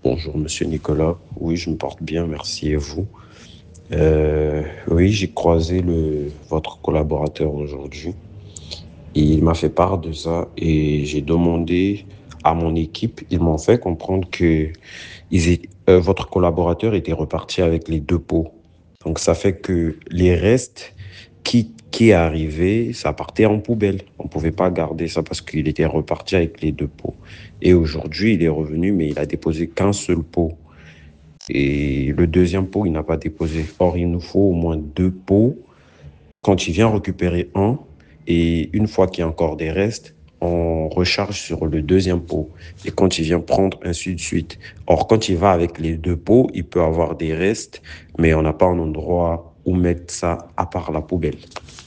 Bonjour, monsieur Nicolas. Oui, je me porte bien, merci. Et vous? Oui, j'ai croisé votre collaborateur aujourd'hui et il m'a fait part de ça et j'ai demandé à mon équipe, ils m'ont fait comprendre que votre collaborateur était reparti avec les deux pots. Donc, ça fait que les restes qui est arrivé, ça partait en poubelle. On ne pouvait pas garder ça parce qu'il était reparti avec les deux pots. Et aujourd'hui, il est revenu, mais il a déposé qu'un seul pot. Et le deuxième pot, il n'a pas déposé. Or, il nous faut au moins deux pots. Quand il vient récupérer un, et une fois qu'il y a encore des restes, on recharge sur le deuxième pot. Et quand il vient prendre, ainsi de suite. Or, quand il va avec les deux pots, il peut avoir des restes, mais on n'a pas un endroit où mettre ça à part la poubelle.